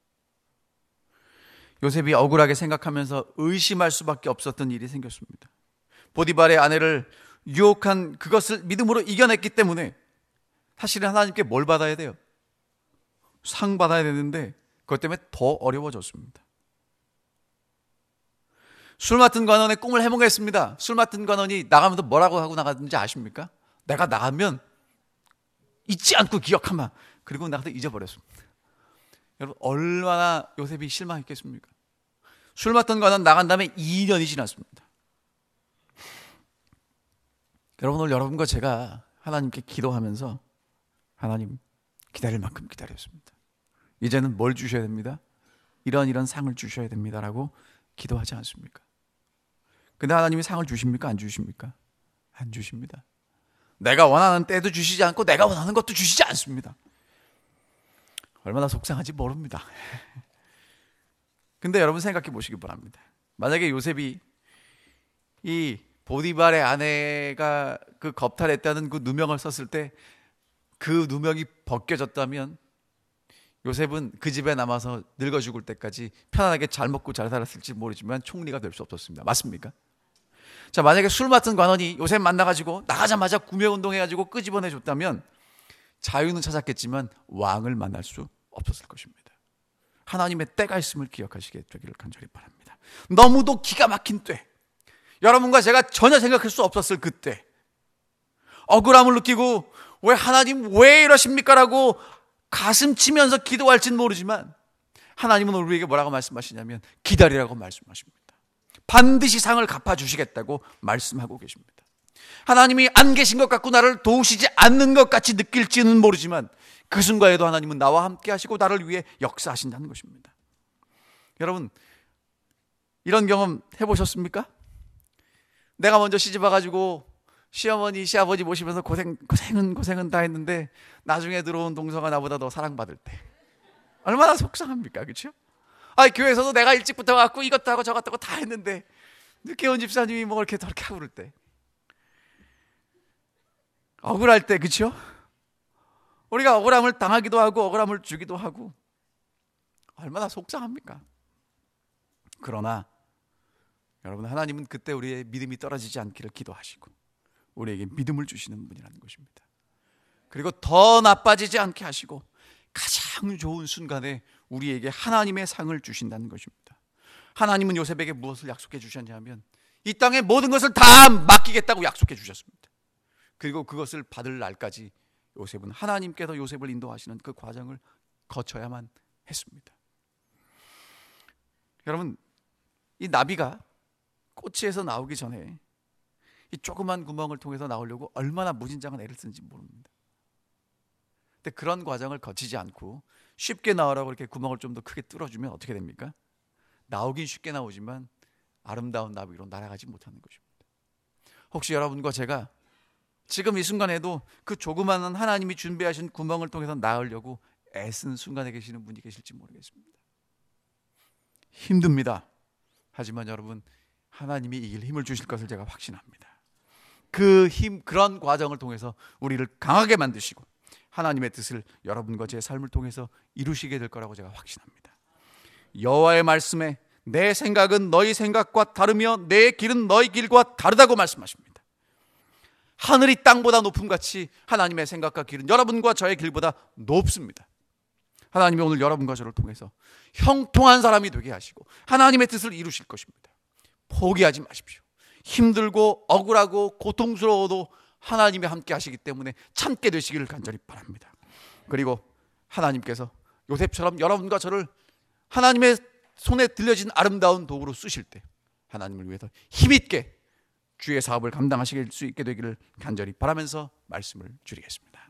요셉이 억울하게 생각하면서 의심할 수밖에 없었던 일이 생겼습니다. 보디발의 아내를 유혹한 그것을 믿음으로 이겨냈기 때문에 사실은 하나님께 뭘 받아야 돼요? 상 받아야 되는데 그것 때문에 더 어려워졌습니다. 술 맡은 관원의 꿈을 해보겠습니다. 술 맡은 관원이 나가면서 뭐라고 하고 나갔는지 아십니까? 내가 나가면 잊지 않고 기억하마. 그리고 나가서 잊어버렸습니다. 여러분, 얼마나 요셉이 실망했겠습니까? 술 맡은 관원 나간 다음에 2년이 지났습니다. 여러분, 오늘 여러분과 제가 하나님께 기도하면서 하나님, 기다릴 만큼 기다렸습니다. 이제는 뭘 주셔야 됩니다? 이런 상을 주셔야 됩니다라고 기도하지 않습니까? 근데 하나님이 상을 주십니까? 안 주십니까? 안 주십니다. 내가 원하는 때도 주시지 않고 내가 원하는 것도 주시지 않습니다. 얼마나 속상한지 모릅니다. 근데 여러분 생각해 보시기 바랍니다. 만약에 요셉이 이 보디발의 아내가 그 겁탈했다는 그 누명을 썼을 때 그 누명이 벗겨졌다면 요셉은 그 집에 남아서 늙어 죽을 때까지 편안하게 잘 먹고 잘 살았을지 모르지만 총리가 될 수 없었습니다. 맞습니까? 자, 만약에 술 맡은 관원이 요셉 만나가지고 나가자마자 구매운동 해가지고 끄집어내줬다면 자유는 찾았겠지만 왕을 만날 수 없었을 것입니다. 하나님의 때가 있음을 기억하시게 되기를 간절히 바랍니다. 너무도 기가 막힌 때, 여러분과 제가 전혀 생각할 수 없었을 그때, 억울함을 느끼고 왜 하나님 왜 이러십니까? 라고 가슴 치면서 기도할지는 모르지만 하나님은 우리에게 뭐라고 말씀하시냐면 기다리라고 말씀하십니다. 반드시 상을 갚아주시겠다고 말씀하고 계십니다. 하나님이 안 계신 것 같고 나를 도우시지 않는 것 같이 느낄지는 모르지만 그 순간에도 하나님은 나와 함께 하시고 나를 위해 역사하신다는 것입니다. 여러분, 이런 경험 해보셨습니까? 내가 먼저 시집 와가지고 시어머니, 시아버지 모시면서 고생은 다 했는데 나중에 들어온 동서가 나보다 더 사랑받을 때 얼마나 속상합니까? 그렇죠? 교회에서도 내가 일찍부터 와갖고 이것도 하고 저것도 하고 다 했는데 늦게 온 집사님이 뭐 이렇게 저렇게 하고 그럴 때 억울할 때, 그렇죠? 우리가 억울함을 당하기도 하고 억울함을 주기도 하고 얼마나 속상합니까? 그러나 여러분, 하나님은 그때 우리의 믿음이 떨어지지 않기를 기도하시고 우리에게 믿음을 주시는 분이라는 것입니다. 그리고 더 나빠지지 않게 하시고 가장 좋은 순간에 우리에게 하나님의 상을 주신다는 것입니다. 하나님은 요셉에게 무엇을 약속해 주셨냐면 이 땅의 모든 것을 다 맡기겠다고 약속해 주셨습니다. 그리고 그것을 받을 날까지 요셉은 하나님께서 요셉을 인도하시는 그 과정을 거쳐야만 했습니다. 여러분, 이 나비가 꼬치에서 나오기 전에 이 조그만 구멍을 통해서 나오려고 얼마나 무진장한 애를 쓰는지 모릅니다. 근데 그런 과정을 거치지 않고 쉽게 나오라고 이렇게 구멍을 좀 더 크게 뚫어주면 어떻게 됩니까? 나오긴 쉽게 나오지만 아름다운 나비로 날아가지 못하는 것입니다. 혹시 여러분과 제가 지금 이 순간에도 그 조그마한 하나님이 준비하신 구멍을 통해서 나으려고 애쓴 순간에 계시는 분이 계실지 모르겠습니다. 힘듭니다. 하지만 여러분, 하나님이 이길 힘을 주실 것을 제가 확신합니다. 그런 과정을 통해서 우리를 강하게 만드시고 하나님의 뜻을 여러분과 제 삶을 통해서 이루시게 될 거라고 제가 확신합니다. 여호와의 말씀에 내 생각은 너희 생각과 다르며 내 길은 너희 길과 다르다고 말씀하십니다. 하늘이 땅보다 높음 같이 하나님의 생각과 길은 여러분과 저의 길보다 높습니다. 하나님이 오늘 여러분과 저를 통해서 형통한 사람이 되게 하시고 하나님의 뜻을 이루실 것입니다. 포기하지 마십시오. 힘들고 억울하고 고통스러워도 하나님이 함께 하시기 때문에 참게 되시기를 간절히 바랍니다. 그리고 하나님께서 요셉처럼 여러분과 저를 하나님의 손에 들려진 아름다운 도구로 쓰실 때 하나님을 위해서 힘있게 주의 사업을 감당하실 수 있게 되기를 간절히 바라면서 말씀을 줄이겠습니다.